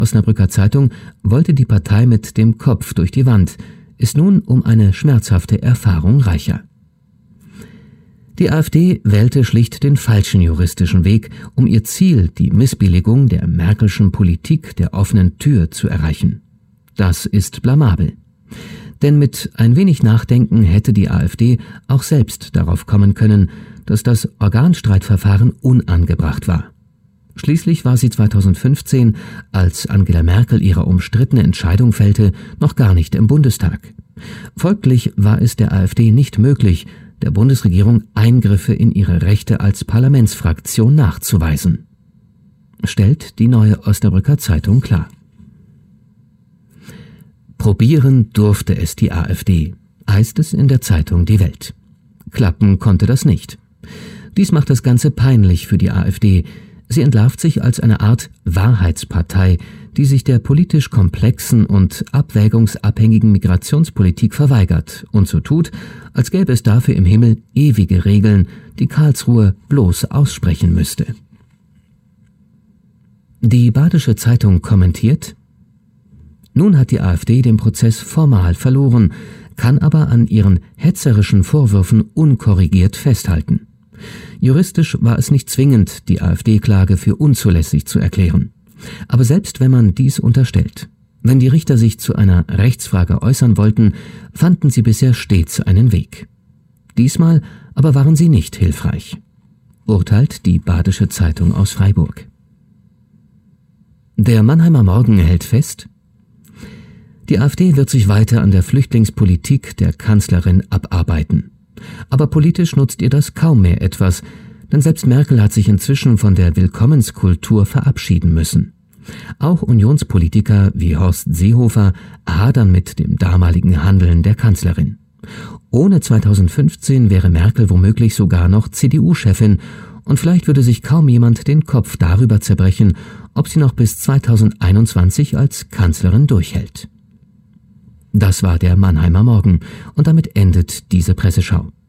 Osnabrücker Zeitung wollte die Partei mit dem Kopf durch die Wand, ist nun um eine schmerzhafte Erfahrung reicher. Die AfD wählte schlicht den falschen juristischen Weg, um ihr Ziel, die Missbilligung der Merkelschen Politik der offenen Tür, zu erreichen. Das ist blamabel. Denn mit ein wenig Nachdenken hätte die AfD auch selbst darauf kommen können, dass das Organstreitverfahren unangebracht war. Schließlich war sie 2015, als Angela Merkel ihre umstrittene Entscheidung fällte, noch gar nicht im Bundestag. Folglich war es der AfD nicht möglich, der Bundesregierung Eingriffe in ihre Rechte als Parlamentsfraktion nachzuweisen. Stellt die Neue Osnabrücker Zeitung klar. Probieren durfte es die AfD, heißt es in der Zeitung Die Welt. Klappen konnte das nicht. Dies macht das Ganze peinlich für die AfD. Sie entlarvt sich als eine Art Wahrheitspartei, die sich der politisch komplexen und abwägungsabhängigen Migrationspolitik verweigert und so tut, als gäbe es dafür im Himmel ewige Regeln, die Karlsruhe bloß aussprechen müsste. Die Badische Zeitung kommentiert: Nun hat die AfD den Prozess formal verloren, kann aber an ihren hetzerischen Vorwürfen unkorrigiert festhalten. Juristisch war es nicht zwingend, die AfD-Klage für unzulässig zu erklären. Aber selbst wenn man dies unterstellt, wenn die Richter sich zu einer Rechtsfrage äußern wollten, fanden sie bisher stets einen Weg. Diesmal aber waren sie nicht hilfreich, urteilt die Badische Zeitung aus Freiburg. Der Mannheimer Morgen hält fest: Die AfD wird sich weiter an der Flüchtlingspolitik der Kanzlerin abarbeiten. Aber politisch nutzt ihr das kaum mehr etwas, denn selbst Merkel hat sich inzwischen von der Willkommenskultur verabschieden müssen. Auch Unionspolitiker wie Horst Seehofer hadern mit dem damaligen Handeln der Kanzlerin. Ohne 2015 wäre Merkel womöglich sogar noch CDU-Chefin und vielleicht würde sich kaum jemand den Kopf darüber zerbrechen, ob sie noch bis 2021 als Kanzlerin durchhält. Das war der Mannheimer Morgen und damit endet diese Presseschau.